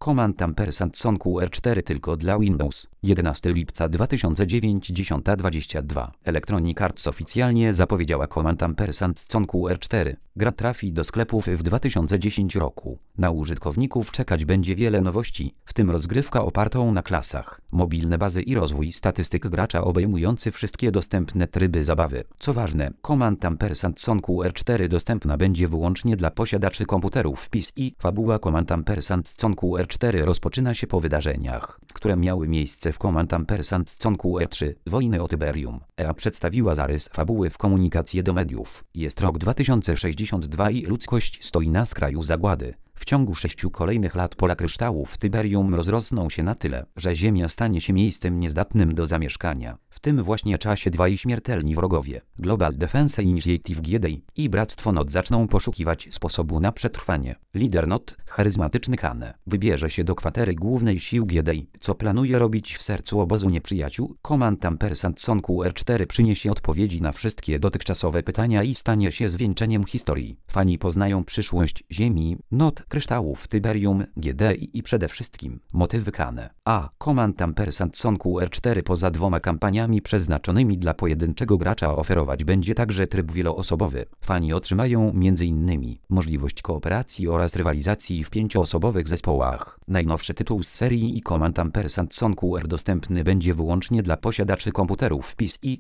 Command Ampersand Sonq R4 tylko dla Windows. 11 lipca 2009 10:22. Electronic Arts oficjalnie zapowiedziała Command Ampersand Sonq R4. Gra trafi do sklepów w 2010 roku. Na użytkowników czekać będzie wiele nowości, w tym rozgrywka opartą na klasach, mobilne bazy i rozwój statystyk gracza obejmujący wszystkie dostępne tryby zabawy. Co ważne, Command Ampersand Sonq R4 dostępna będzie wyłącznie dla posiadaczy komputerów PC. Fabuła Command Ampersand Sonq R4 rozpoczyna się po wydarzeniach, które miały miejsce w Command Ampersand Sonq R3 Wojny o Tyberium. EA przedstawiła zarys fabuły w komunikacji do mediów. Jest rok 2062 i ludzkość stoi na skraju zagłady. W ciągu 6 kolejnych lat pola kryształów w Tyberium rozrosną się na tyle, że Ziemia stanie się miejscem niezdatnym do zamieszkania. W tym właśnie czasie dwaj śmiertelni wrogowie, Global Defense Initiative GDA i Bractwo Nod, zaczną poszukiwać sposobu na przetrwanie. Lider Nod, charyzmatyczny Kane, wybierze się do kwatery głównej sił GDA. Co planuje robić w sercu obozu nieprzyjaciół? Command Ampersand Sonq R4 przyniesie odpowiedzi na wszystkie dotychczasowe pytania i stanie się zwieńczeniem historii. Fani poznają przyszłość Ziemi, Nod, kryształów Tyberium, GDA i przede wszystkim motywy Kane. Command Ampersand Sonq R4 poza dwoma kampaniami przeznaczonymi dla pojedynczego gracza oferować będzie także tryb wieloosobowy. Fani otrzymają m.in. możliwość kooperacji oraz rywalizacji w 5-osobowych zespołach. Najnowszy tytuł z serii i Command Ampersand Sonq R dostępny będzie wyłącznie dla posiadaczy komputerów PC.